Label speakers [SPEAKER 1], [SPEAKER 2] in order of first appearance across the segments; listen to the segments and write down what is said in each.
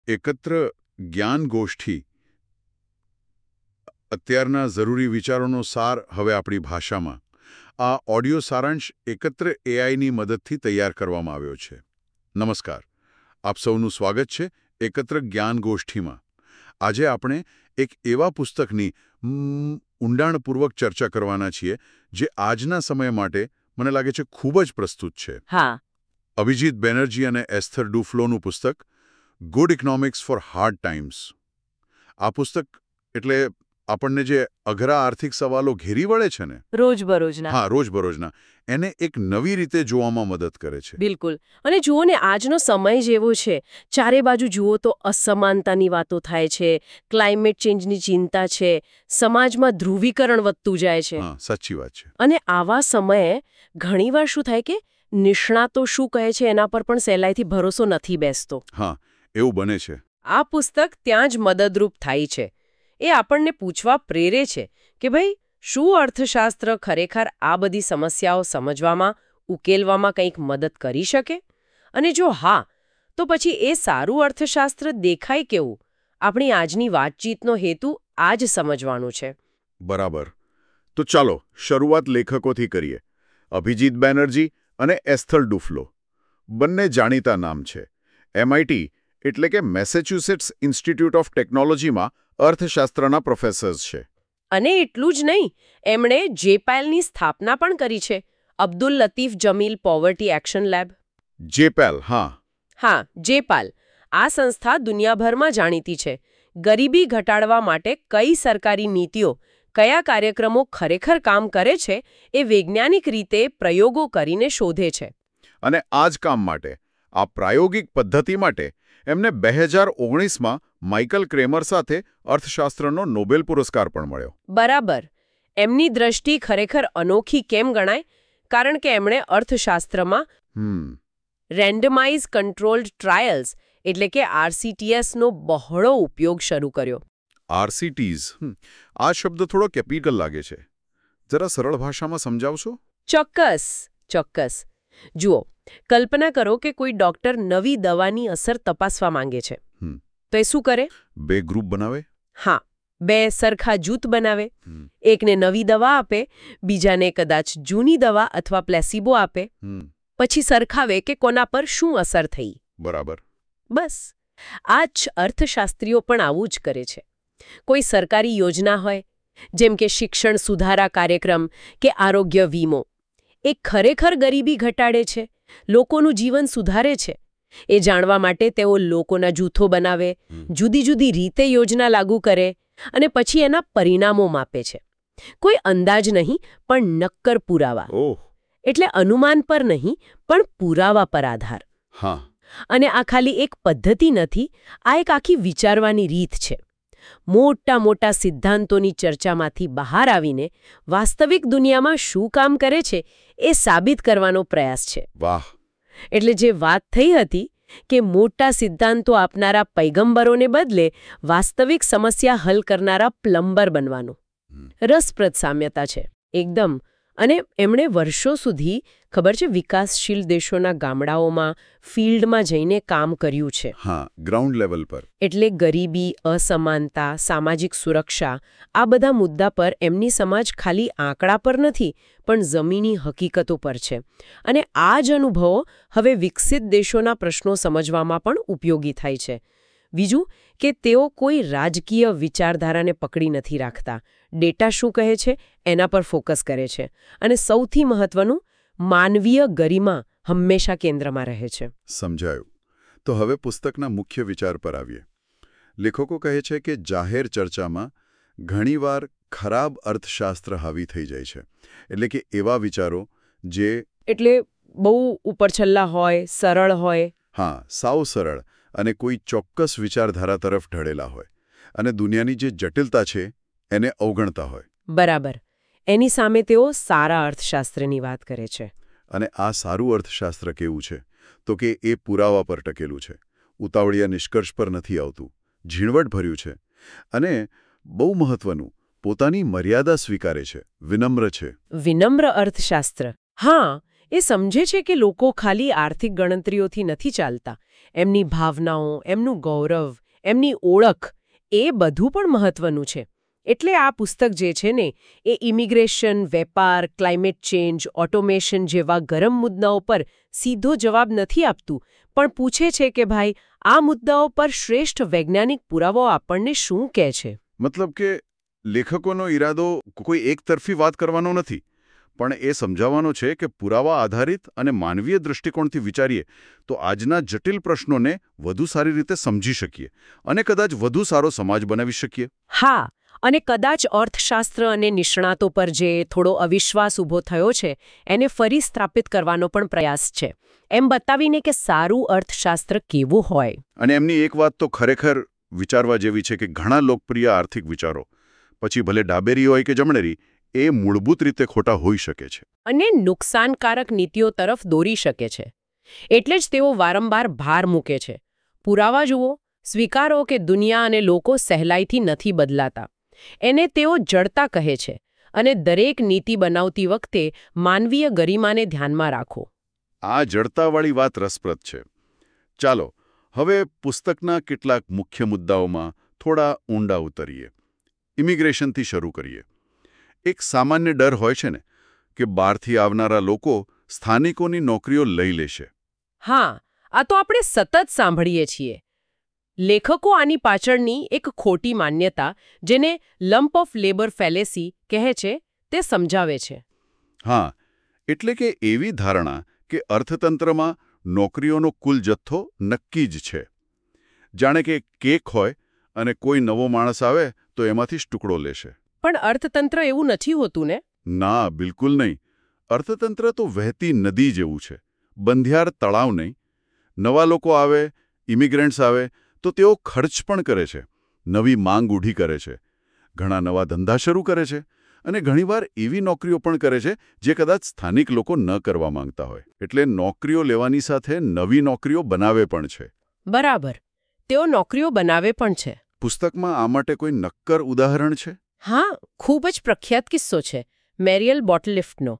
[SPEAKER 1] એકત્ર જ્ઞાન ગોષ્ઠી અત્યારના જરૂરી વિચારોનો સાર હવે આપણી ભાષામાં આ ઓડિયો સારાંશ એકત્ર એઆઈની મદદથી તૈયાર કરવામાં આવ્યો છે. નમસ્કાર, આપ સૌનું સ્વાગત છે એકત્ર જ્ઞાન ગોષ્ઠીમાં. આજે આપણે એક એવા પુસ્તકની ઊંડાણપૂર્વક ચર્ચા કરવાના છીએ જે આજના સમય માટે મને લાગે છે ખૂબ જ પ્રસ્તુત છે.
[SPEAKER 2] હા.
[SPEAKER 1] અભિજીત બેનર્જી અને એસ્થર ડુફ્લોનું પુસ્તક good economics for hard times. આ પુસ્તક એટલે આપણને જે અઘરા આર્થિક સવાલો ઘેરી વળે છે ને, રોજબરોજના એને એક નવી રીતે જોવામાં મદદ કરે છે.
[SPEAKER 2] બિલકુલ. અને જુઓ ને, આજનો સમય જેવો છે, ચારે બાજુ જુઓ તો અસમાનતાની વાતો થાય છે, ક્લાઇમેટ ચેન્જની ચિંતા છે, સમાજમાં ધ્રુવીકરણ વધતું જાય છે.
[SPEAKER 1] હા, સાચી વાત છે.
[SPEAKER 2] અને આવા સમયે ઘણીવાર શું થાય કે નિષ્ણાતો શું કહે છે એના પર પણ સહેલાઈથી ભરોસો નથી બેસતો.
[SPEAKER 1] હા, એવું બને છે.
[SPEAKER 2] આ પુસ્તક ત્યાં જ મદદરૂપ થાય છે. એ આપણને પૂછવા પ્રેરે છે કે ભાઈ, શું અર્થશાસ્ત્ર ખરેખર આ બધી સમસ્યાઓ સમજવામાં, ઉકેલવામાં કંઈક મદદ કરી શકે? અને જો હા, તો પછી એ સારું અર્થશાસ્ત્ર દેખાય કેવું? આપણી આજની વાતચીતનો હેતુ આ જ સમજવાનું છે.
[SPEAKER 1] બરાબર. તો ચાલો શરૂઆત લેખકોથી કરીએ. અભિજીત બેનર્જી અને એસ્થર ડુફ્લો બંને જાણીતા નામ છે. MIT એટલે કે મેસેચ્યુસેટ્સ ઇન્સ્ટિટ્યૂટ ઓફ ટેકનોલોજીમાં અર્થશાસ્ત્રના પ્રોફેસર્સ છે.
[SPEAKER 2] અને એટલું જ નહીં, એમણે જેપેલની સ્થાપના પણ કરી છે, Abdul Latif Jameel poverty action lab.
[SPEAKER 1] JPAL,
[SPEAKER 2] હા, જેપાલ. આ સંસ્થા દુનિયાભરમાં જાણીતી છે. ગરીબી ઘટાડવા માટે કઈ સરકારી નીતિઓ, કયા કાર્યક્રમો ખરેખર કામ કરે છે, એ વૈજ્ઞાનિક રીતે પ્રયોગો કરીને શોધે છે.
[SPEAKER 1] અને આ જ કામ માટે, આ પ્રાયોગિક પદ્ધતિ માટે એમને 2019માં માઇકલ ક્રેમર સાથે અર્થશાસ્ત્રનો નોબેલ પુરસ્કાર પણ મળ્યો.
[SPEAKER 2] બરાબર. એમની દ્રષ્ટિ ખરેખર અનોખી કેમ ગણાય? કારણ કે એમણે અર્થશાસ્ત્રમાં રેન્ડમાઇઝ કંટ્રોલ્ડ ટ્રાયલ્સ એટલે કે RCTS નો બહોળો ઉપયોગ શરૂ કર્યો.
[SPEAKER 1] RCTs, આ શબ્દ થોડો કેપિટલ લાગે છે. જરા સરળ ભાષામાં સમજાવશો?
[SPEAKER 2] ચોક્કસ. જુઓ, કલ્પના કરો કે કોઈ ડોક્ટર નવી દવાની અસર તપાસવા માંગે છે. તો એ શું કરે?
[SPEAKER 1] 2 ગ્રુપ બનાવે.
[SPEAKER 2] હા, 2 સરખા જૂથ બનાવે. એકને નવી દવા આપે, બીજાને કદાચ જૂની દવા અથવા પ્લેસિબો આપે. પછી સરખાવે કે કોના પર શું અસર થઈ.
[SPEAKER 1] બરાબર.
[SPEAKER 2] બસ આ જ અર્થશાસ્ત્રીઓ પણ આવું જ કરે છે. કોઈ સરકારી યોજના હોય, જેમ કે શિક્ષણ સુધારા કાર્યક્રમ કે આરોગ્ય વીમો, એ ખરેખર ગરીબી ઘટાડે છે, લોકોનું જીવન સુધારે છે. એ જાણવા માટે તેઓ લોકોના જૂથો બનાવે, જુદી જુદી રીતે યોજના લાગુ કરે અને પછી એના પરિણામો માપે છે. કોઈ અંદાજ નહીં, પણ નક્કર પુરાવા. એટલે અનુમાન પર નહીં, પણ પુરાવા પર આધાર. અને આ ખાલી એક પદ્ધતિ નથી, આ એક આખી વિચારવાની રીત છે. મોટા સિદ્ધાંતોની ચર્ચામાંથી બહાર આવીને વાસ્તવિક દુનિયામાં શું કામ કરે છે એ સાબિત કરવાનો પ્રયાસ છે.
[SPEAKER 1] વાહ!
[SPEAKER 2] એટલે જે વાત થઈ હતી કે મોટા સિદ્ધાંતો આપનારા પૈગંબરોને બદલે વાસ્તવિક સમસ્યા હલ કરનારા પ્લમ્બર બનવાનું. રસપ્રદ સામ્યતા છે એકદમ. અને એમણે વર્ષો સુધી, ખબર છે, વિકાસશીલ દેશોના ગામડાઓમાં, ફિલ્ડમાં જઈને કામ કર્યું છે.
[SPEAKER 1] હા, ગ્રાઉન્ડ લેવલ પર.
[SPEAKER 2] એટલે ગરીબી, અસમાનતા, સામાજિક સુરક્ષા, આ બધા મુદ્દા પર એમની સમાજ ખાલી આંકડા પર નથી, પણ જમીની હકીકતો પર છે. અને આ જ અનુભવો હવે વિકસિત દેશોના પ્રશ્નો સમજવામાં પણ ઉપયોગી થાય છે. બીજું કે તેઓ કોઈ રાજકીય વિચારધારાને પકડી નથી રાખતા. ડેટા શું કહે છે એના પર ફોકસ કરે છે. અને સૌથી મહત્વનું, માનવીય ગરિમા હંમેશા કેન્દ્રમાં રહે છે.
[SPEAKER 1] સમજાયું. તો હવે પુસ્તકના મુખ્ય વિચાર પર આવીએ. લેખકો કહે છે કે જાહેર ચર્ચામાં ઘણીવાર ખરાબ અર્થશાસ્ત્ર હાવી થઈ જાય છે. એટલે કે એવા વિચારો જે
[SPEAKER 2] બહુ ઉપરછલ્લા હોય, સરળ હોય.
[SPEAKER 1] હા, સાવ સરળ અને કોઈ ચોક્કસ વિચારધારા તરફ ઢળેલા હોય અને દુનિયાની જે જટિલતા છે એને અવગણતા હોય.
[SPEAKER 2] બરાબર. એની સામે તેઓ સારા અર્થશાસ્ત્રની વાત કરે છે.
[SPEAKER 1] અને આ સારું અર્થશાસ્ત્ર કેવું છે? તો કે એ પુરાવા પર ટકેલું છે, ઉતાવળિયા નિષ્કર્ષ પર નથી આવતું, ઝીણવટભર્યું છે અને બહુ મહત્વનું, પોતાની મર્યાદા સ્વીકારે છે, વિનમ્ર છે.
[SPEAKER 2] વિનમ્ર અર્થશાસ્ત્ર. હા, એ સમજે છે કે લોકો ખાલી આર્થિક ગણતરીઓથી નથી ચાલતા. એમની ભાવનાઓ, એમનું ગૌરવ, એમની ઓળખ એ બધું પણ મહત્વનું છે. એટલે આ પુસ્તક જે છે ને એ ઇમિગ્રેશન, વેપાર, ક્લાઇમેટ ચેન્જ, ઓટોમેશન જેવા ગરમ મુદ્દાઓ પર સીધો જવાબ નથી આપતું, પણ પૂછે છે કે ભાઈ આ મુદ્દાઓ પર શ્રેષ્ઠ વૈજ્ઞાનિક પુરાવો આપણને શું કહે છે.
[SPEAKER 1] મતલબ કે લેખકોનો ઈરાદો કોઈ એકતરફી વાત કરવાનો નથી, પણ એ સમજાવવાનો છે કે પુરાવા આધારિત અને માનવીય દૃષ્ટિકોણથી વિચારીએ તો આજના જટિલ પ્રશ્નોને વધુ સારી રીતે સમજી શકીએ અને કદાચ વધુ સારો સમાજ બનાવી શકીએ.
[SPEAKER 2] હા, અને કદાચ અર્થશાસ્ત્ર અને નિષ્ણાતો પર જે થોડો અવિશ્વાસ ઊભો થયો છે એને ફરી સ્થાપિત કરવાનો પણ પ્રયાસ છે, એમ બતાવીને કે સારું અર્થશાસ્ત્ર કેવું હોય.
[SPEAKER 1] અને એમની એક વાત તો ખરેખર વિચારવા જેવી છે કે ઘણા લોકપ્રિય આર્થિક વિચારો, પછી ભલે ડાબેરી હોય કે જમણેરી, એ મૂળભૂત રીતે ખોટા હોઈ શકે છે
[SPEAKER 2] અને નુકસાનકારક નીતિઓ તરફ દોરી શકે છે. એટલે જ તેઓ વારંવાર ભાર મૂકે છે. પુરાવા જુઓ, સ્વીકારો કે દુનિયા અને લોકો સહેલાઈથી નથી બદલાતા. એને તેઓ જડતા કહે છે અને દરેક નીતિ બનાવતી વખતે માનવીય ગરિમાને ધ્યાનમાં રાખો.
[SPEAKER 1] આ જડતાવાળી વાત રસપ્રદ છે. ચાલો હવે પુસ્તકના કેટલાક મુખ્ય મુદ્દાઓમાં થોડા ઊંડા ઉતરીએ. ઇમિગ્રેશનથી શરૂ કરીએ. એક સામાન્ય ડર હોય છે ને કે બહારથી આવનારા લોકો સ્થાનિકોની નોકરીઓ લઈ લેશે.
[SPEAKER 2] હા, આ તો આપણે સતત સાંભળીએ છીએ. લેખકો આની પાછળની એક ખોટી માન્યતા, જેને લમ્પ ઓફ લેબર ફેલેસી કહે છે, તે સમજાવે છે.
[SPEAKER 1] હા, એટલે કે એવી ધારણા કે અર્થતંત્રમાં નોકરીઓનો કુલ જથ્થો નક્કી જ છે. જાણે કે કેક હોય અને કોઈ નવો માણસ આવે તો એમાંથી જ ટુકડો લેશે.
[SPEAKER 2] પણ અર્થતંત્ર એવું નથી હોતું ને?
[SPEAKER 1] ના, બિલકુલ નહીં. અર્થતંત્ર તો વહેતી નદી જેવું છે, બંધિયાર તળાવ નહીં. નવા લોકો આવે, ઇમિગ્રન્ટ્સ આવે તો તેઓ ખર્ચ પણ કરે છે, નવી માંગ ઊભી કરે છે, ઘણા નવા ધંધા શરૂ કરે છે અને ઘણીવાર એવી નોકરીઓ પણ કરે છે જે કદાચ સ્થાનિક લોકો ન કરવા માંગતા હોય. એટલે નોકરીઓ લેવાની સાથે નવી નોકરીઓ બનાવે પણ છે.
[SPEAKER 2] બરાબર, તેઓ નોકરીઓ બનાવે પણ છે.
[SPEAKER 1] પુસ્તકમાં આ માટે કોઈ નક્કર ઉદાહરણ છે?
[SPEAKER 2] હા, ખૂબ જ પ્રખ્યાત કિસ્સો છે મેરિયલ બોટલલિફ્ટનો.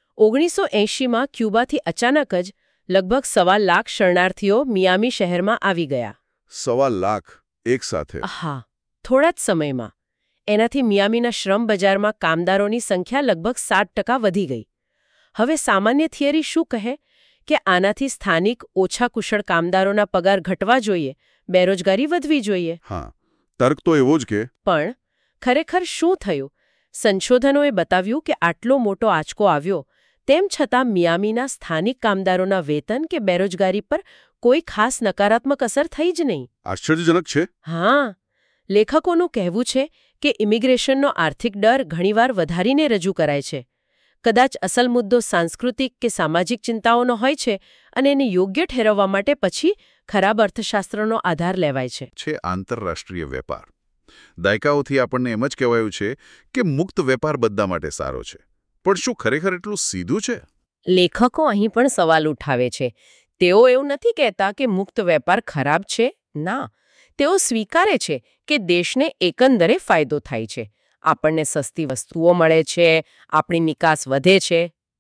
[SPEAKER 2] 1980માં ક્યુબાથી અચાનક જ લગભગ 1.25 લાખ શરણાર્થીઓ મિયામી શહેરમાં આવી ગયા.
[SPEAKER 1] 1.25 લાખ એક સાથે?
[SPEAKER 2] હા, થોડા જ સમયમાં. એનાથી મિયામીના શ્રમ બજારમાં કામદારોની સંખ્યા લગભગ 7% વધી ગઈ. હવે સામાન્ય થિયરી શું કહે કે આનાથી સ્થાનિક ઓછા કુશળ કામદારોના પગાર ઘટવા જોઈએ, બેરોજગારી વધવી જોઈએ.
[SPEAKER 1] હા, તર્ક તો એવો જ કે.
[SPEAKER 2] પણ ખરેખર શું થયું? સંશોધનોએ બતાવ્યું કે આટલો મોટો આંચકો આવ્યો, તેમ છતાં મિયામીના સ્થાનિક કામદારોના વેતન કે બેરોજગારી પર કોઈ ખાસ નકારાત્મક અસર થઈ જ નહીં.
[SPEAKER 1] આશ્ચર્યજનક છે.
[SPEAKER 2] હા, લેખકોનું કહેવું છે કે ઇમિગ્રેશનનો આર્થિક ડર ઘણીવાર વધારીને રજૂ કરાય છે. કદાચ અસલ મુદ્દો સાંસ્કૃતિક કે સામાજિક ચિંતાઓનો હોય છે અને એને યોગ્ય ઠેરવવા માટે પછી ખરાબ અર્થશાસ્ત્રનો આધાર લેવાય છે.
[SPEAKER 1] આંતરરાષ્ટ્રીય વેપાર. દાયકાઓથી આપણને એમ જ કહેવાયું છે કે મુક્ત વેપાર બધા માટે સારો છે. પણ શું ખરેખર એટલું સીધું છે?
[SPEAKER 2] લેખકો અહીં પણ સવાલ ઉઠાવે છે. તેઓ એવું નથી કહેતા કે મુક્ત વેપાર ખરાબ છે. ના, તેઓ સ્વીકારે છે કે દેશને એકંદરે ફાયદો થાય છે. આપણને સસ્તી વસ્તુઓ મળે છે, આપણી નિકાસ વધે છે.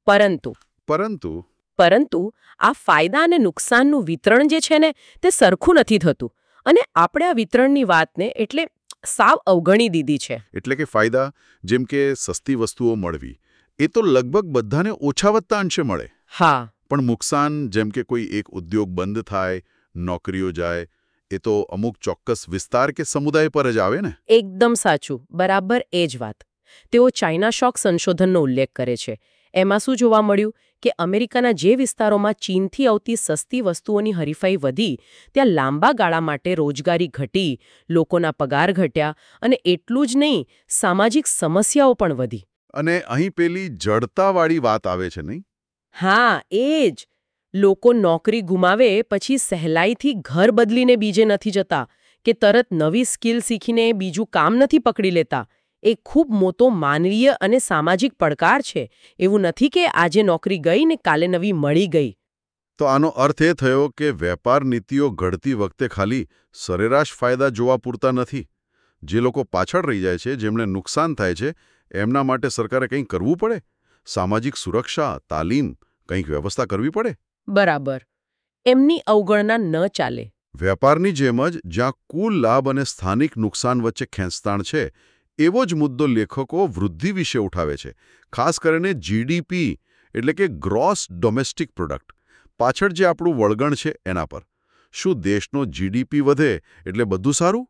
[SPEAKER 2] પરંતુ આ ફાયદા અને નુકસાનનું વિતરણ જે છે ને તે સરખું નથી થતું. અને આપણે આ વિતરણની વાતને એટલે સાવ અવગણી દીધી છે.
[SPEAKER 1] એટલે કે ફાયદા, જેમ કે સસ્તી વસ્તુઓ મળવી, એ તો લગભગ બધાને ઓછા વત્તા અંશે મળે.
[SPEAKER 2] હા,
[SPEAKER 1] પણ નુકસાન, જેમ કે કોઈ એક ઉદ્યોગ બંધ થાય, નોકરીઓ જાય, એ તો અમુક ચોક્કસ વિસ્તાર કે સમુદાય પર જ આવે ને?
[SPEAKER 2] એકદમ સાચું, બરાબર એ જ વાત. તેઓ ચાઇના શોક સંશોધનનો ઉલ્લેખ કરે છે. એમાં શું જોવા મળ્યું કે અમેરિકાના જે વિસ્તારોમાં ચીનથી આવતી સસ્તી વસ્તુઓની હરીફાઈ વધી, ત્યાં લાંબા ગાળા માટે રોજગારી ઘટી, લોકોના પગાર ઘટ્યા અને એટલું જ નહીં, સામાજિક સમસ્યાઓ પણ વધી.
[SPEAKER 1] અને અહીં પેલી જડતાવાળી વાત આવે છે નહીં?
[SPEAKER 2] હા, એ જ. લોકો નોકરી ગુમાવે પછી સહેલાઈથી ઘર બદલીને બીજે નથી જતા કે તરત નવી સ્કિલ શીખીને બીજું કામ નથી પકડી લેતા. એ ખૂબ મોટો માનવીય અને સામાજિક પડકાર છે. એવું નથી કે આજે નોકરી ગઈ ને કાલે નવી મળી ગઈ.
[SPEAKER 1] તો આનો અર્થ એ થયો કે વેપાર નીતિઓ ઘડતી વખતે ખાલી સરેરાશ ફાયદા જોવા પૂરતા નથી. જે લોકો પાછળ રહી જાય છે, જેમને નુકસાન થાય છે, એમના માટે સરકારે કંઈ કરવું પડે. સામાજિક સુરક્ષા, તાલીમ, કંઈક વ્યવસ્થા કરવી પડે.
[SPEAKER 2] બરાબર. એમની અવગણના ન ચાલે.
[SPEAKER 1] વેપારની જેમ જ જ્યાં કુલ લાભ અને સ્થાનિક નુકસાન વચ્ચે ખેંચતાણ છે, એવો જ મુદ્દો લેખકો વૃદ્ધિ વિશે ઉઠાવે છે, ખાસ કરીને જીડીપી એટલે કે ગ્રોસ ડોમેસ્ટિક પ્રોડક્ટ પાછળ જે આપણું વળગણ છે એના પર. શું દેશનો જીડીપી વધે એટલે બધું સારું?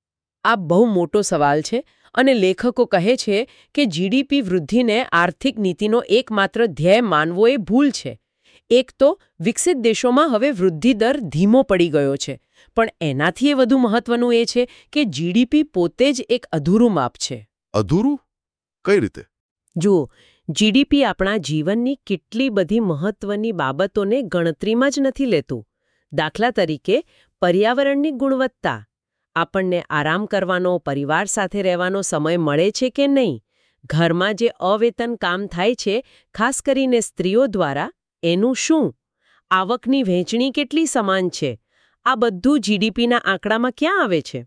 [SPEAKER 2] આ બહુ મોટો સવાલ છે અને લેખકો કહે છે કે જીડીપી વૃદ્ધિને આર્થિક નીતિનો એકમાત્ર ધ્યેય માનવો એ ભૂલ છે. એક તો વિકસિત દેશોમાં હવે વૃદ્ધિ દર ધીમો પડી ગયો છે, પણ એનાથી એ વધુ મહત્વનું એ છે કે જીડીપી પોતે જ એક અધૂરું માપ છે.
[SPEAKER 1] અધૂરું? કઈ રીતે?
[SPEAKER 2] જુઓ, જીડીપી આપણા જીવનની કેટલી બધી મહત્વની બાબતોને ગણતરીમાં જ નથી લેતું. દાખલા તરીકે પર્યાવરણની ગુણવત્તા, આપણને આરામ કરવાનો, પરિવાર સાથે રહેવાનો સમય મળે છે કે નહીં, ઘરમાં જે અવેતન કામ થાય છે, ખાસ કરીને સ્ત્રીઓ દ્વારા, એનું શું, આવકની વહેંચણી કેટલી સમાન છે, આ બધું જીડીપીના આંકડામાં ક્યાં આવે છે?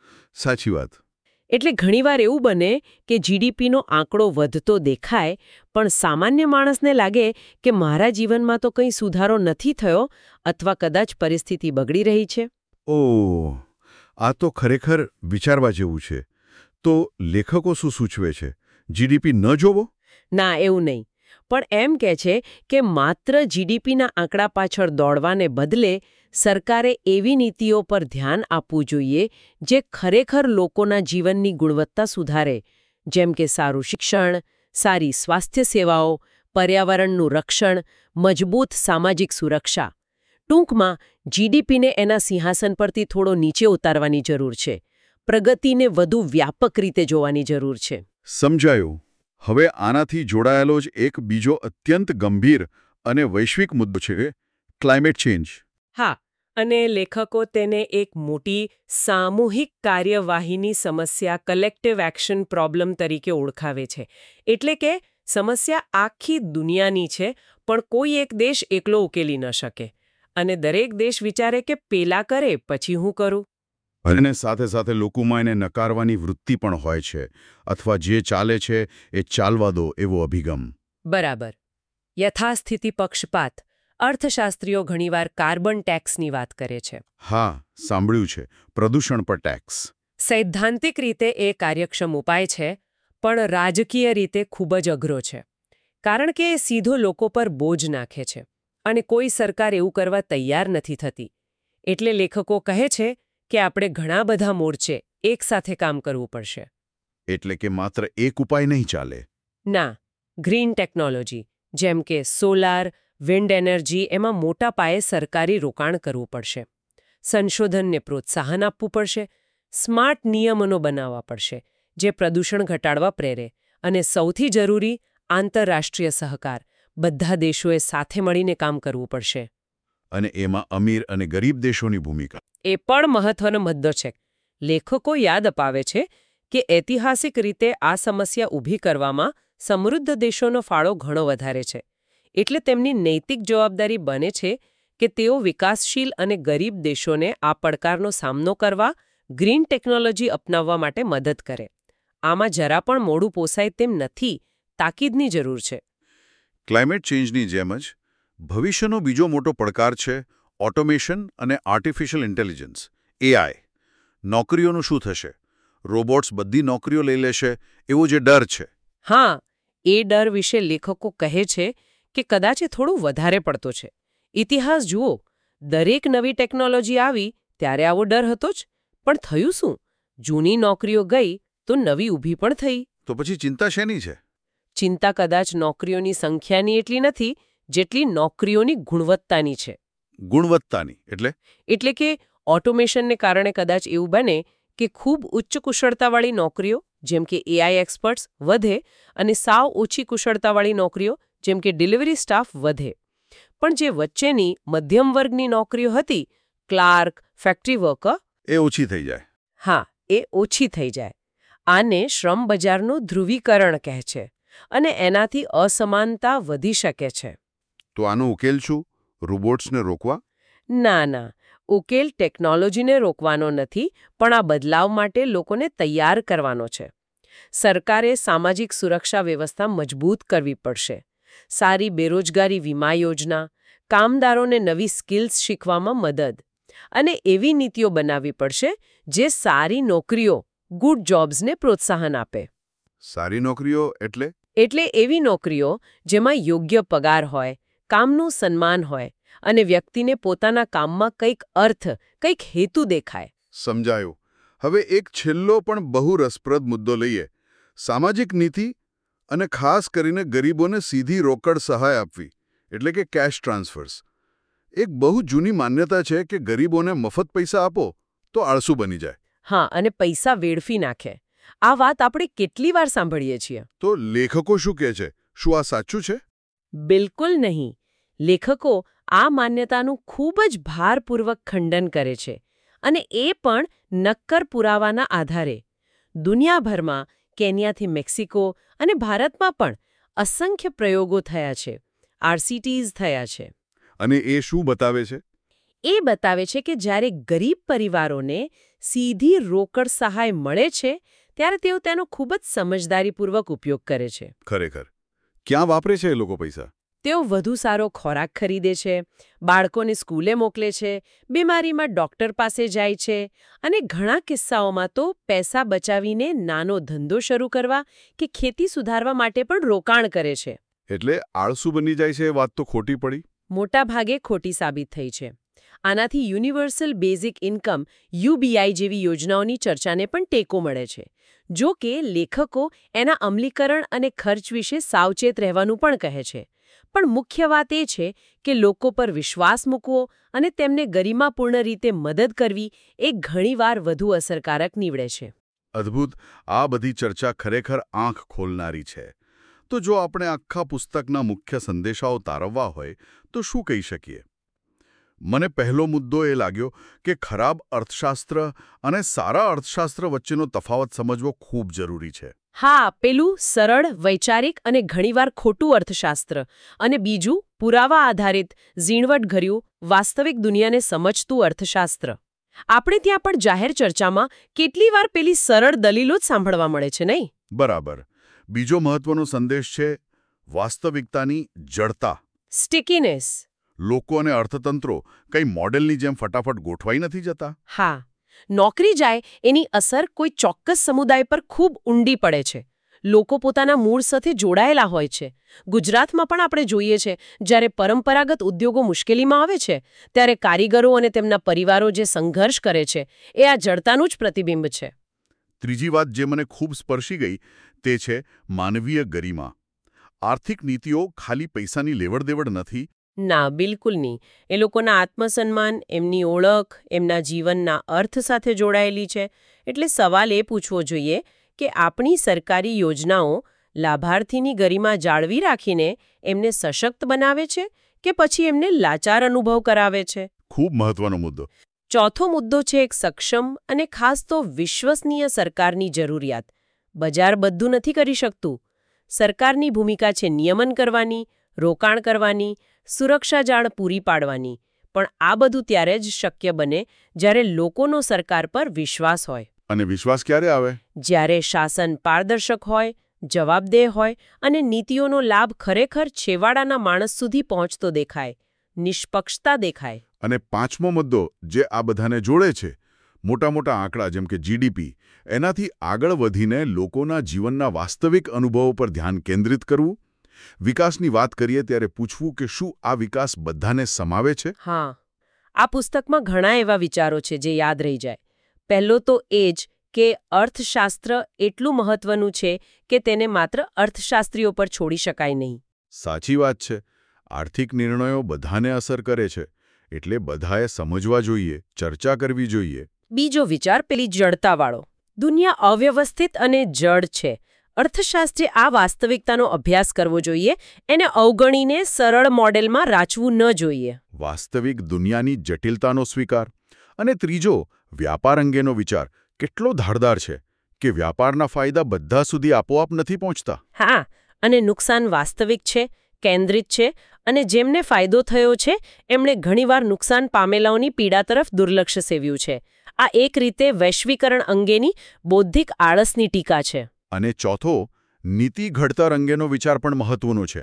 [SPEAKER 1] સાચી વાત.
[SPEAKER 2] એટલે ઘણીવાર એવું બને કે જીડીપીનો આંકડો વધતો દેખાય, પણ સામાન્ય માણસને લાગે કે મારા જીવનમાં તો કંઈ સુધારો નથી થયો અથવા કદાચ પરિસ્થિતિ બગડી રહી છે.
[SPEAKER 1] ઓહ, આ તો ખરેખર વિચારવા જેવું છે. તો લેખકો શું સૂચવે છે? જીડીપી ન જોવો?
[SPEAKER 2] ના, એવું નહીં. પણ એમ કહે છે કે માત્ર જીડીપીના આંકડા પાછળ દોડવાને બદલે સરકારે એવી નીતિઓ પર ધ્યાન આપવું જોઈએ જે ખરેખર લોકોના જીવનની ગુણવત્તા સુધારે, જેમ કે સારું શિક્ષણ, સારી સ્વાસ્થ્ય સેવાઓ, પર્યાવરણનું રક્ષણ, મજબૂત સામાજિક સુરક્ષા. ટૂંકમાં જીડીપીને એના સિંહાસન પરથી થોડો નીચે ઉતારવાની જરૂર છે. પ્રગતિને વધુ વ્યાપક રીતે જોવાની જરૂર છે.
[SPEAKER 1] સમજાયું. હવે આનાથી જોડાયેલો જ એક બીજો અત્યંત ગંભીર અને વૈશ્વિક મુદ્દો છે ક્લાઇમેટ ચેન્જ.
[SPEAKER 2] હા, અને લેખકો તેને એક મોટી સામૂહિક કાર્યવાહીની સમસ્યા, કલેક્ટિવ એક્શન પ્રોબ્લેમ તરીકે ઓળખાવે છે. એટલે કે સમસ્યા આખી દુનિયાની છે, પણ કોઈ એક દેશ એકલો ઉકેલી ન શકે. અને દરેક દેશ વિચારે કે પેલા કરે પછી હું કરું.
[SPEAKER 1] અને સાથે સાથે લોકોમાં એને નકારવાની વૃત્તિ પણ હોય છે, અથવા જે ચાલે છે એ ચાલવા દો એવો અભિગમ.
[SPEAKER 2] બરાબર. યથાસ્થિતિ પક્ષપાત. અર્થશાસ્ત્રીઓ ઘણીવાર કાર્બન ટેક્સની વાત કરે છે.
[SPEAKER 1] હા, સાંભળ્યું છે. પ્રદૂષણ પર ટેક્સ.
[SPEAKER 2] સૈદ્ધાંતિક રીતે એ કાર્યક્ષમ ઉપાય છે, પણ રાજકીય રીતે ખૂબ જ અઘરો છે. કારણ કે એ સીધો લોકો પર બોજ નાખે છે. અને કોઈ સરકાર એવું કરવા તૈયાર નથી થતી. એટલે લેખકો કહે છે કે આપણે ઘણા બધા મોરચે એકસાથે કામ કરવું પડશે.
[SPEAKER 1] એટલે કે માત્ર એક ઉપાય નહીં ચાલે.
[SPEAKER 2] ના, ગ્રીન ટેકનોલોજી, જેમ કે સોલાર, વિન્ડ એનર્જી, એમાં મોટા પાયે સરકારી રોકાણ કરવું પડશે. સંશોધનને પ્રોત્સાહન આપવું પડશે. સ્માર્ટ નિયમનો બનાવવા પડશે, જે પ્રદૂષણ ઘટાડવા પ્રેરે. અને સૌથી જરૂરી, આંતરરાષ્ટ્રીય સહકાર. બધા દેશોએ સાથે મળીને કામ કરવું પડશે.
[SPEAKER 1] અને એમાં અમીર અને ગરીબ દેશોની ભૂમિકા.
[SPEAKER 2] એ પણ મહત્વનો મુદ્દો છે. લેખકો યાદ અપાવે છે કે ઐતિહાસિક રીતે આ સમસ્યા ઊભી કરવામાં સમૃદ્ધ દેશોનો ફાળો ઘણો વધારે છે. એટલે તેમની નૈતિક જવાબદારી બને છે કે તેઓ વિકાસશીલ અને ગરીબ દેશોને આ પડકારનો સામનો કરવા, ગ્રીન ટેકનોલોજી અપનાવવા માટે મદદ કરે. આમાં જરા પણ મોડું પોસાય તેમ નથી. તાકીદની જરૂર છે.
[SPEAKER 1] ક્લાઇમેટ ચેન્જની જેમ જ ભવિષ્યનો બીજો મોટો પડકાર છે ઓટોમેશન અને આર્ટિફિશિયલ ઇન્ટેલિજન્સ, એઆઈ. નોકરીઓનું શું થશે? રોબોટ્સ બધી નોકરીઓ લઈ લેશે એવો જે ડર છે.
[SPEAKER 2] હા, એ ડર વિશે લેખકો કહે છે કે કદાચ એ થોડું વધારે પડતો છે. ઇતિહાસ જુઓ, દરેક નવી ટેકનોલોજી આવી ત્યારે આવો ડર હતો જ. પણ થયું શું? જૂની નોકરીઓ ગઈ તો નવી ઊભી પણ થઈ.
[SPEAKER 1] તો પછી ચિંતા શેની છે?
[SPEAKER 2] ચિંતા કદાચ નોકરીઓની સંખ્યાની એટલી નથી જેટલી નોકરીઓની ગુણવત્તાની છે.
[SPEAKER 1] ગુણવત્તાની
[SPEAKER 2] એટલે કે ઓટોમેશનને કારણે કદાચ એવું બને કે ખૂબ ઉચ્ચ કુશળતાવાળી નોકરીઓ, જેમ કે એઆઈ એક્સપર્ટ્સ, વધે અને સાવ ઓછી કુશળતાવાળી નોકરીઓ, જેમ કે ડિલિવરી સ્ટાફ, વધે. પણ જે વચ્ચેની મધ્યમ વર્ગની નોકરીઓ હતી, ક્લાર્ક, ફેક્ટરી વર્કર,
[SPEAKER 1] એ ઓછી થઈ જાય.
[SPEAKER 2] હા, એ ઓછી થઈ જાય. આને શ્રમ બજારનું ધ્રુવીકરણ કહે છે. અને એનાથી અસમાનતા વધી શકે છે.
[SPEAKER 1] તો આનો ઉકેલ શું? રોબોટ્સને રોકવા?
[SPEAKER 2] ના ના, ઉકેલ ટેકનોલોજીને રોકવાનો નથી, પણ આ બદલાવ માટે લોકોને તૈયાર કરવાનો છે. સરકારે સામાજિક સુરક્ષા વ્યવસ્થા મજબૂત કરવી પડશે. સારી બેરોજગારી વીમા યોજના, કામદારોને નવી સ્કિલ્સ શીખવામાં મદદ અને એવી નીતિઓ બનાવવી પડશે જે સારી નોકરીઓ, ગુડ જોબ્સને પ્રોત્સાહન આપે.
[SPEAKER 1] સારી નોકરીઓ એટલે?
[SPEAKER 2] એટલે એવી નોકરીઓ જેમાં યોગ્ય પગાર હોય, કામનું સન્માન હોય અને વ્યક્તિને પોતાના કામમાં કંઈક અર્થ, કંઈક હેતુ દેખાય.
[SPEAKER 1] સમજાયું. હવે એક છેલ્લો પણ બહુ રસપ્રદ મુદ્દો લઈએ. સામાજિક નીતિ અને ખાસ કરીને ગરીબોને સીધી રોકડ સહાય આપવી, એટલે કે કેશ ટ્રાન્સફર્સ. એક બહુ જૂની માન્યતા છે કે ગરીબોને મફત પૈસા આપો તો આળસુ બની જાય.
[SPEAKER 2] હા, અને પૈસા વેડફી નાખે. આ વાત આપણે કેટલી વાર સાંભળીએ છીએ.
[SPEAKER 1] તો લેખકો શું કહે છે? શું આ સાચું છે?
[SPEAKER 2] બિલકુલ નહીં. લેખકો આ માન્યતાનું ખૂબ જ ભારપૂર્વક ખંડન કરે છે, અને એ પણ નક્કર પુરાવાના આધારે. દુનિયાભરમાં, કેન્યાથી મેક્સિકો અને ભારતમાં પણ અસંખ્ય પ્રયોગો થયા છે, RCTs થયા છે.
[SPEAKER 1] અને એ શું બતાવે છે?
[SPEAKER 2] એ બતાવે છે કે જ્યારે ગરીબ પરિવારોને સીધી રોકડ સહાય મળે છે ત્યારે તેઓ તેનો ખૂબ જ સમજદારીપૂર્વક ઉપયોગ કરે છે.
[SPEAKER 1] ખરેખર. ક્યાં વાપરે છે એ લોકો પૈસા?
[SPEAKER 2] તેઓ વધુ સારો ખોરાક ખરીદે છે, બાળકોને સ્કૂલે મોકલે છે, બીમારીમાં ડોક્ટર પાસે જાય છે અને ઘણા કિસ્સાઓમાં તો પૈસા બચાવીને નાનો ધંધો શરૂ કરવા કે ખેતી સુધારવા માટે પણ રોકાણ કરે છે.
[SPEAKER 1] એટલે આળસુ બની જાય છે એ વાત તો ખોટી પડી?
[SPEAKER 2] મોટા ભાગે ખોટી સાબિત થઈ છે. આનાથી યુનિવર્સલ બેઝિક ઇન્કમ UBI જેવી યોજનાઓની ચર્ચાને પણ ટેકો મળે છે. જો કે લેખકો એના અમલીકરણ અને ખર્ચ વિશે સાવચેત રહેવાનું પણ કહે છે. પણ મુખ્ય વાત એ છે કે લોકો પર વિશ્વાસ મૂકવો અને તેમને ગરિમાપૂર્ણ રીતે મદદ કરવી એ ઘણીવાર વધુ અસરકારક નીવડે છે.
[SPEAKER 1] અદ્ભુત. આ બધી ચર્ચા ખરેખર આંખ ખોલનારી છે. તો જો આપણે આખા પુસ્તકના મુખ્ય સંદેશાઓ તારવવા હોય તો શું કહી શકીએ? મને પહેલો મુદ્દો એ લાગ્યો કે ખરાબ અર્થશાસ્ત્ર અને સારા અર્થશાસ્ત્ર વચ્ચેનો તફાવત સમજવો ખૂબ જરૂરી છે.
[SPEAKER 2] હા, પેલું સરળ, વૈચારિક અને ઘણીવાર ખોટું અર્થશાસ્ત્ર, અને બીજું પુરાવા આધારિત, ઝીણવટભર્યું, વાસ્તવિક દુનિયાને સમજતું અર્થશાસ્ત્ર. આપણે ત્યાં પણ જાહેર ચર્ચામાં કેટલી વાર પેલી સરળ દલીલો જ સાંભળવા મળે છે, નહીં?
[SPEAKER 1] બરાબર. બીજો મહત્વનો સંદેશ છે વાસ્તવિકતાની જડતા.
[SPEAKER 2] સ્ટિકીનેસ.
[SPEAKER 1] લોકો અને અર્થતંત્રો કંઈ મોડેલની જેમ ફટાફટ ગોઠવાઈ નથી જતા.
[SPEAKER 2] હા, નોકરી જાય એની અસર કોઈ ચોક્કસ સમુદાય પર ખૂબ ઊંડી પડે છે. લોકો પોતાના મૂળ સાથે જોડાયેલા હોય છે. ગુજરાતમાં પણ આપણે જોઈએ છે, જ્યારે પરંપરાગત ઉદ્યોગો મુશ્કેલીમાં આવે છે ત્યારે કારીગરો અને તેમના પરિવારો જે સંઘર્ષ કરે છે એ આ જડતાનું જ પ્રતિબિંબ છે.
[SPEAKER 1] ત્રીજી વાત જે મને ખૂબ સ્પર્શી ગઈ તે છે માનવીય ગરિમા. આર્થિક નીતિઓ ખાલી પૈસાની લેવડ-દેવડ નથી.
[SPEAKER 2] ના, બિલકુલ નહીં. એ લોકોના આત્મસન્માન, એમની ઓળખ, એમના જીવનના અર્થ સાથે જોડાયેલી છે. એટલે સવાલ એ પૂછવો જોઈએ કે આપણી સરકારી યોજનાઓ લાભાર્થીની ગરિમા જાળવી રાખીને એમને સશક્ત બનાવે છે કે પછી એમને લાચાર અનુભવ કરાવે છે?
[SPEAKER 1] ખૂબ મહત્વનો મુદ્દો.
[SPEAKER 2] ચોથો મુદ્દો છે એક સક્ષમ અને ખાસ તો વિશ્વસનીય સરકારની જરૂરિયાત. બજાર બધું નથી કરી શકતું. સરકારની ભૂમિકા છે નિયમન કરવાની, રોકાણ કરવાની, સુરક્ષા જાળ પૂરી પાડવાની. પણ આ બધું ત્યારે જ શક્ય બને જ્યારે લોકોનો સરકાર પર વિશ્વાસ હોય.
[SPEAKER 1] અને વિશ્વાસ ક્યારે આવે?
[SPEAKER 2] જ્યારે શાસન પારદર્શક હોય, જવાબદેહ હોય અને નીતિઓનો લાભ ખરેખર છેવાડાના માણસ સુધી પહોંચતો દેખાય, નિષ્પક્ષતા દેખાય.
[SPEAKER 1] અને પાંચમો મુદ્દો જે આ બધાને જોડે છે, મોટા મોટા આંકડા જેમ કે GDP, એનાથી આગળ વધીને લોકોના જીવનના વાસ્તવિક અનુભવો પર ધ્યાન કેન્દ્રિત કરવું. વિકાસની વાત કરીએ ત્યારે પૂછવું કે શું આ વિકાસ બધાને સમાવે છે?
[SPEAKER 2] હા, આ પુસ્તકમાં ઘણા એવા વિચારો છે જે યાદ રહી જાય. પહેલો તો એ જ કે અર્થશાસ્ત્ર એટલું મહત્વનું છે કે તેને માત્ર અર્થશાસ્ત્રીઓ પર છોડી શકાય નહીં.
[SPEAKER 1] સાચી વાત છે. આર્થિક નિર્ણયો બધાને અસર કરે છે, એટલે બધાએ સમજવા જોઈએ, ચર્ચા કરવી જોઈએ.
[SPEAKER 2] બીજો વિચાર પેલી જડતાવાળો. દુનિયા અવ્યવસ્થિત અને જડ છે. અર્થશાસ્ત્રે આ વાસ્તવિકતાનો અભ્યાસ કરવો જોઈએ, એને અવગણીને સરળ મોડેલમાં રાચવું ન જોઈએ.
[SPEAKER 1] વાસ્તવિક દુનિયાની જટિલતાનો સ્વીકાર. અને ત્રીજો, વ્યાપાર અંગેનો વિચાર કેટલો ધારદાર છે કે વ્યાપારના ફાયદા બધા સુધી આપોઆપ નથી પહોંચતા.
[SPEAKER 2] હા, અને નુકસાન વાસ્તવિક છે, કેન્દ્રિત છે, અને જેમને ફાયદો થયો છે એમણે ઘણીવાર નુકસાન પામેલાઓની પીડા તરફ દુર્લક્ષ્ય સેવ્યું છે. આ એક રીતે વૈશ્વિકરણ અંગેની બૌદ્ધિક આળસની ટીકા છે.
[SPEAKER 1] અને ચોથો, નીતિ ઘડતર અંગેનો વિચાર પણ મહત્વનો છે.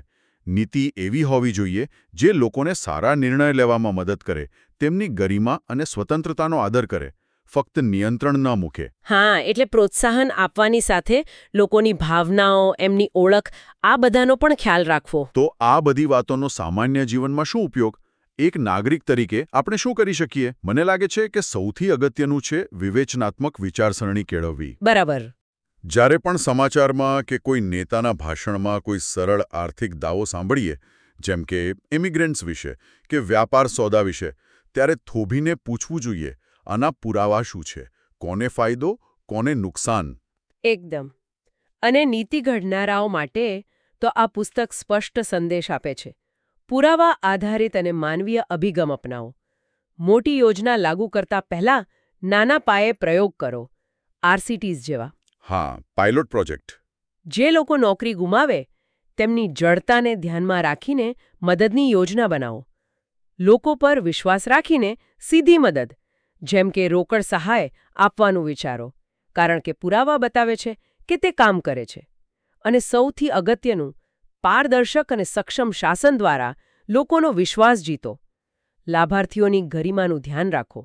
[SPEAKER 1] નીતિ એવી હોવી જોઈએ જે લોકોને સારા નિર્ણય લેવામાં મદદ કરે, તેમની ગરિમા અને સ્વતંત્રતાનો આદર કરે, ફક્ત નિયંત્રણ ન મૂકે.
[SPEAKER 2] હા, એટલે પ્રોત્સાહન આપવાની સાથે લોકોની ભાવનાઓ, એમની ઓળખ, આ બધાનો પણ ખ્યાલ રાખવો.
[SPEAKER 1] તો આ બધી વાતોનો સામાન્ય જીવનમાં શું ઉપયોગ? એક નાગરિક તરીકે આપણે શું કરી શકીએ? મને લાગે છે કે સૌથી અગત્યનું છે વિવેચનાત્મક વિચારસરણી કેળવવી.
[SPEAKER 2] બરાબર.
[SPEAKER 1] જ્યારે પણ સમાચારમાં કે કોઈ નેતાના ભાષણમાં કોઈ સરળ આર્થિક દાવો સાંભળીએ, જેમ કે ઇમિગ્રન્ટ્સ વિશે કે વ્યાપાર સોદા વિશે, ત્યારે થોભીને પૂછવું જોઈએ, આના પુરાવા શું છે? કોને ફાયદો, કોને નુકસાન?
[SPEAKER 2] એકદમ. અને નીતિ ઘડનારાઓ માટે તો આ પુસ્તક સ્પષ્ટ સંદેશ આપે છે. પુરાવા આધારિત અને માનવીય અભિગમ અપનાવો. મોટી યોજના લાગુ કરતા પહેલા નાના પાયે પ્રયોગ કરો. આરસીટીઝ જેવા.
[SPEAKER 1] હા, પાયલોટ પ્રોજેક્ટ.
[SPEAKER 2] જે લોકો નોકરી ગુમાવે તેમની જડતાને ધ્યાનમાં રાખીને મદદની યોજના બનાવો. લોકો પર વિશ્વાસ રાખીને સીધી મદદ, જેમ કે રોકડ સહાય આપવાનું વિચારો, કારણ કે પુરાવા બતાવે છે કે તે કામ કરે છે. અને સૌથી અગત્યનું, પારદર્શક અને સક્ષમ શાસન દ્વારા લોકોનો વિશ્વાસ જીતો. લાભાર્થીઓની ગરિમાનું ધ્યાન રાખો.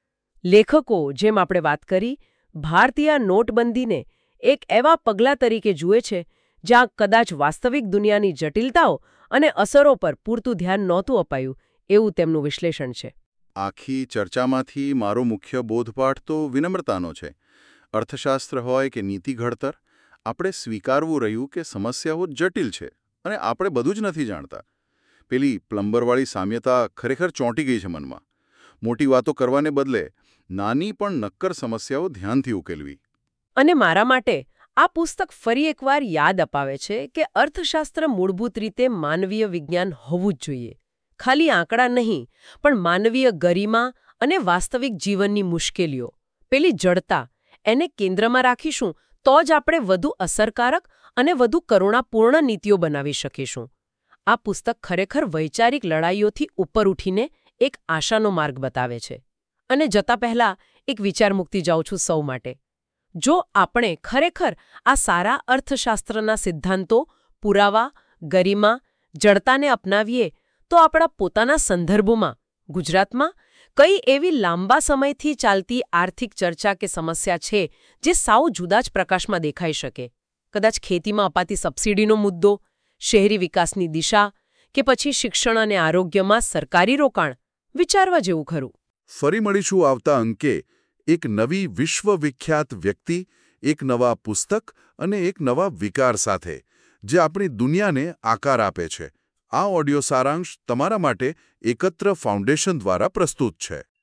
[SPEAKER 2] લેખકો, જેમ આપણે વાત કરી, ભારતીય નોટબંધીને એક એવા પગલાં તરીકે જુએ છે જ્યાં કદાચ વાસ્તવિક દુનિયાની જટિલતાઓ અને અસરો પર પૂરતું ધ્યાન નહોતું અપાયું, એવું તેમનું વિશ્લેષણ છે.
[SPEAKER 1] આખી ચર્ચામાંથી મારો મુખ્ય બોધપાઠ તો વિનમ્રતાનો છે. અર્થશાસ્ત્ર હોય કે નીતિ ઘડતર, આપણે સ્વીકારવું રહ્યું કે સમસ્યાઓ જટિલ છે અને આપણે બધું જ નથી જાણતા. પેલી પ્લમ્બરવાળી સામ્યતા ખરેખર ચોંટી ગઈ છે મનમાં. મોટી વાતો કરવાને બદલે નાની પણ નક્કર સમસ્યાઓ ધ્યાનથી ઉકેલવી.
[SPEAKER 2] અને મારા માટે આ પુસ્તક ફરી એકવાર યાદ અપાવે છે કે અર્થશાસ્ત્ર મૂળભૂત રીતે માનવીય વિજ્ઞાન હોવું જ જોઈએ. ખાલી આંકડા નહીં, પણ માનવીય ગરિમા અને વાસ્તવિક જીવનની મુશ્કેલીઓ, પેલી જડતા, એને કેન્દ્રમાં રાખીશું તો જ આપણે વધુ અસરકારક અને વધુ કરુણાપૂર્ણ નીતિઓ બનાવી શકીશું. આ પુસ્તક ખરેખર વૈચારિક લડાઈઓથી ઉપર ઉઠીને એક આશાનો માર્ગ બતાવે છે. અને જતા પહેલા એક વિચાર મૂકતી જાઉં છું સૌ માટે. જો આપણે ખરેખર આ સારા અર્થશાસ્ત્રના સિદ્ધાંતો, પુરાવા, ગરિમા, જડતાને અપનાવીએ તો આપણા પોતાના સંદર્ભોમાં, ગુજરાતમાં, કઈ એવી લાંબા સમયથી ચાલતી આર્થિક ચર્ચા કે સમસ્યા છે જે સાવ જુદા જ પ્રકાશમાં દેખાઈ શકે? કદાચ ખેતીમાં અપાતી સબસિડીનો મુદ્દો, શહેરી વિકાસની દિશા, કે પછી શિક્ષણ અને આરોગ્યમાં સરકારી રોકાણ? વિચારવા જેવું ખરું.
[SPEAKER 1] ફરી મળીશું આવતા અંકે એક નવી વિશ્વવિખ્યાત વ્યક્તિ, એક નવા પુસ્તક અને એક નવા વિકાર સાથે, જે આપણી દુનિયાને આકાર આપે છે. આ ઓડિયો સારાંશ તમારા માટે એકત્ર ફાઉન્ડેશન દ્વારા પ્રસ્તુત છે.